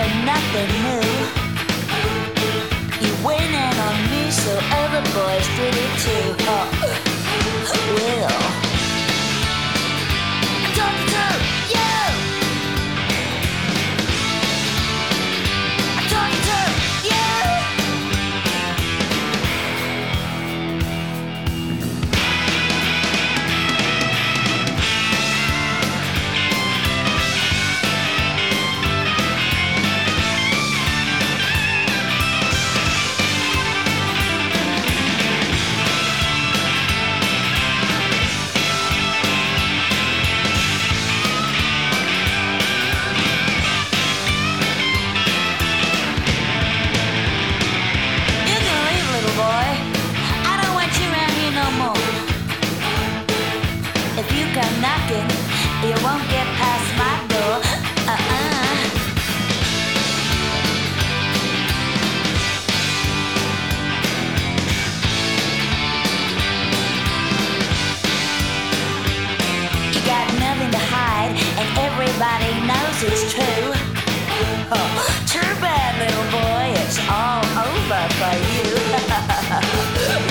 nothing new. You went in on me, so other boys did it too. Well, I'm talking to you. I'm talking to you. If you come knocking, you won't get past my door. You got nothing to hide, and everybody knows it's true. Too bad, little boy, it's all over for you.